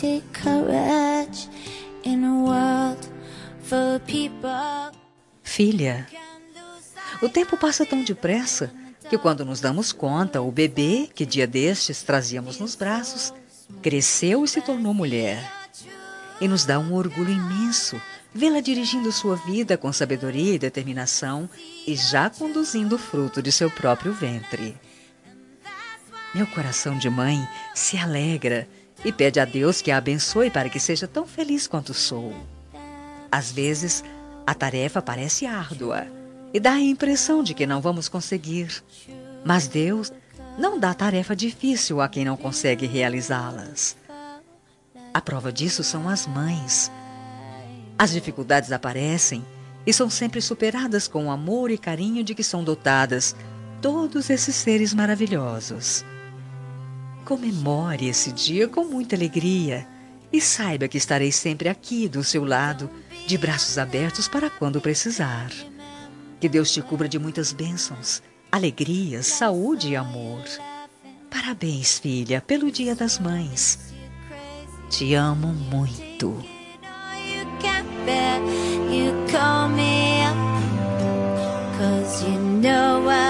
seek courage in a world full of people. Filha, o tempo passa tão depressa que quando nos damos conta, o bebê que dia destes trazíamos nos braços cresceu e se tornou mulher. E nos dá um orgulho imenso vê-la dirigindo sua vida com sabedoria e determinação e já conduzindo o fruto de seu próprio ventre. Meu coração de mãe se alegra e pede a Deus que a abençoe para que seja tão feliz quanto sou. Às vezes, a tarefa parece árdua e dá a impressão de que não vamos conseguir. Mas Deus não dá tarefa difícil a quem não consegue realizá-las. A prova disso são as mães. As dificuldades aparecem e são sempre superadas com o amor e carinho de que são dotadas todos esses seres maravilhosos. Comemore esse dia com muita alegria e saiba que estarei sempre aqui do seu lado, de braços abertos para quando precisar. Que Deus te cubra de muitas bênçãos, alegrias, saúde e amor. Parabéns, filha, pelo Dia das Mães. Te amo muito. You call me up, 'cause you know I